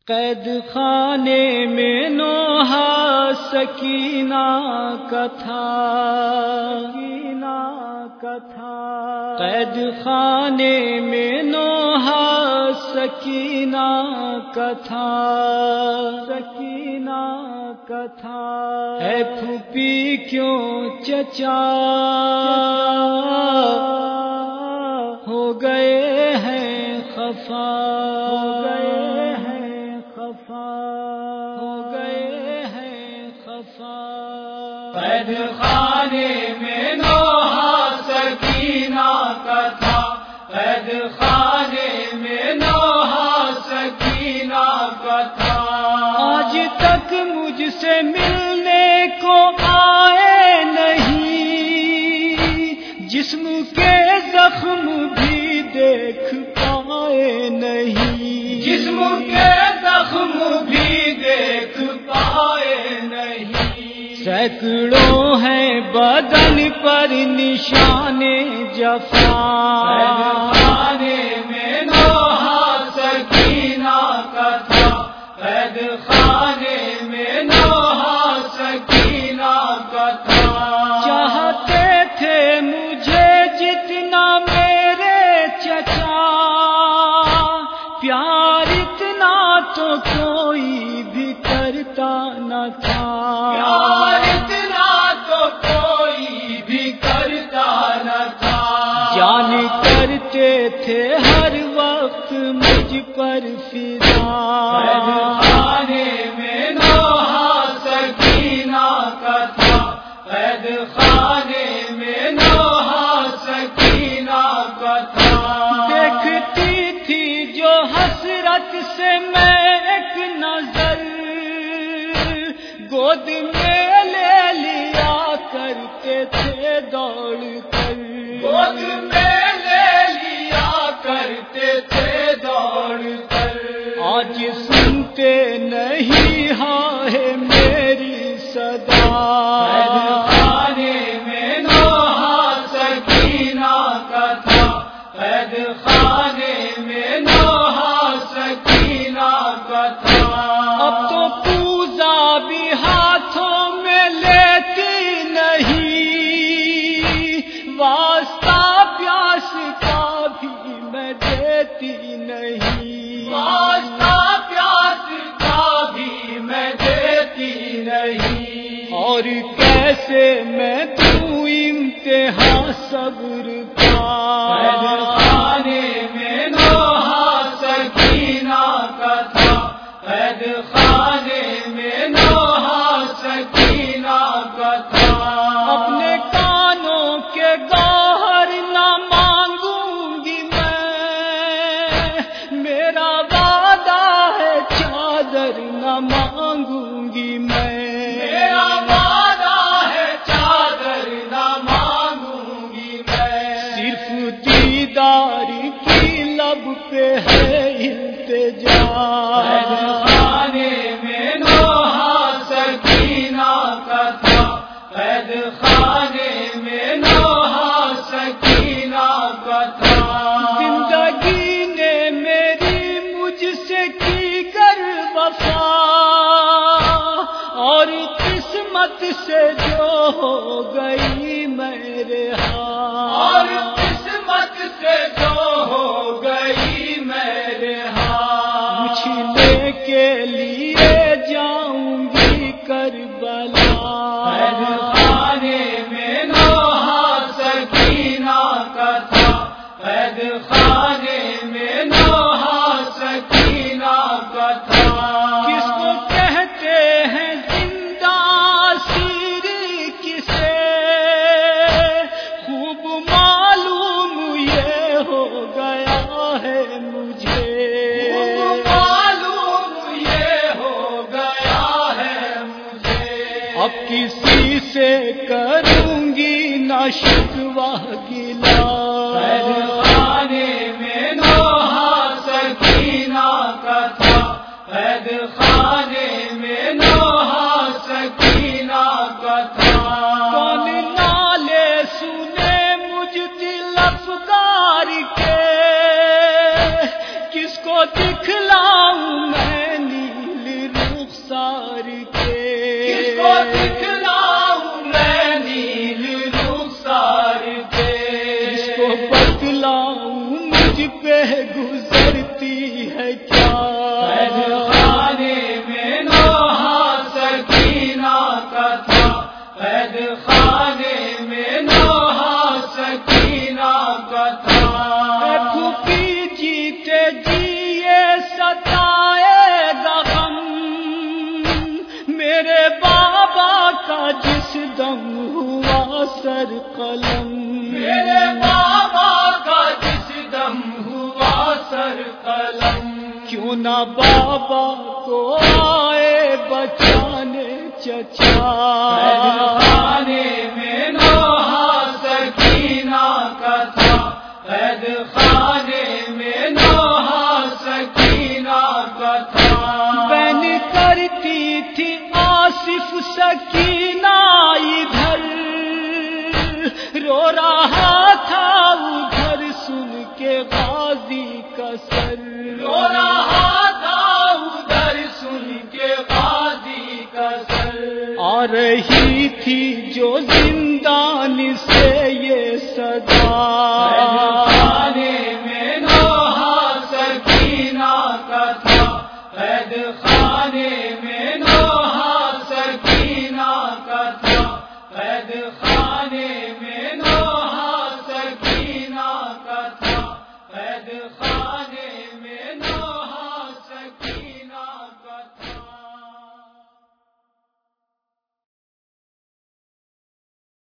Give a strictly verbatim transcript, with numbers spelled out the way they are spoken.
قید خانے میں نوحہ سکینہ کا تھا، سکینہ کا تھا قید خانے میں نوحہ سکینہ کا تھا، سکینہ کا تھا ہے پھوپھی کیوں چچا ہو گئے ہیں خفا، ہو گئے ہیں خفا، ہو گئے ہیں خفا قید خانے میں نوحہ سکینہ کا تھا، قید خانے میں نوحہ سکینہ کا تھا آج تک مجھ سے ملنے کو آئے نہیں، جسم کے زخم بھی دیکھ پائے نہیں، جسم کے زخم بھی دیکھ پائے نہیں، سینکڑوں ہیں بدن پر نشان جفا، خانے میں نوحہ سکینہ کا تھا، قید خانے میں نوحہ سکینہ کا تھا چاہتے تھے مجھے جتنا میرے چچا، پیار اتنا تو کوئی بھی کرتا نہ تھا، پیار اتنا تو کوئی بھی کرتا نہ تھا، جان کرتے تھے ہر وقت مجھ پر فدا، خانے میں نوحہ سکینہ کا تھا، قید خانے میں نوحہ سکینہ کا تھا دیکھتی تھی جو حسرت سے میں ایک نظر، گود میں لے لیا کرتے تھے دوڑ کر، گود میں لے لیا کرتے تھے دوڑ کر، آج سنتے نہیں ہے میری صدا، خانے میں نوحہ سکینہ کا تھا، قید خانے میں نوحہ سکینہ کا تھا اب تو پوزا بھی ہاتھوں میں لیتی نہیں، واسطہ پیاس کا بھی میں دیتی نہیں، واسطہ پیاس کا بھی میں دیتی نہیں، اور کیسے میں دوں امتحان صبر کا، خانے میں نوحہ سکینہ کا تھا، قید خانے میں نوحہ سکینہ کا تھا اپنے کانوں کے گوہر نہ مانگوں گی میں، میرا وعدہ ہے چادر نہ مانگوں گی میں، میرا وعدہ ہے چادر نہ مانگوں گی میں، صرف دیدار کی لب پہ ہے التجا، خانے میں نوحہ سکینہ کا تھا، قید خانے میں نوحہ سکینہ کا تھا زندگی نے میری مجھ سے کی کر وفا، اور قسمت سے جو ہو گئی میرے ہاں، اور قسمت سے جو ہو گئی میرے ہاں، پوچھنے کے لیے جاؤں گی کربلا، خانے میں نوحہ سکینہ کا تھا، قید خانے میں نوحہ سکینہ کا تھا کس کو کہتے ہیں زندہ سیری کسے، خوب معلوم یہ ہو گیا ہے مجھے، خوب معلوم یہ ہو گیا ہے مجھے، اب کسی سے کروں گی نہ شکوہ گلا، خانے میں نوحہ سکینہ کا تھا، قید خانے میں نوحہ سکینہ کا تھا کون نالے سنے مجھ دل افگار کے، کس کو دکھلاؤں میں کیا قید خانے میں نوحہ سکینہ کا تھا، قید خانے میں نوحہ سکینہ کا تھا۔ اے پھوپھی جیتے جی یہ ستائے گا غم، میرے بابا کا جس دم ہوا سر قلم، میرے بابا کا جس دم ہوا سر قلم، کیوں نہ بابا کو آئے بچانے چچا قید خانے میں نوحہ سکینہ کا تھا، قید خانے میں نوحہ سکینہ کا تھا۔ بہن کرتی تھی آصف سکینہ ادھر، رو رہا تھا ادھر سن کے غازی کا سر، رو رہا تھا ادھر سن کے غازی کا سر، آ رہی تھی جو زندہ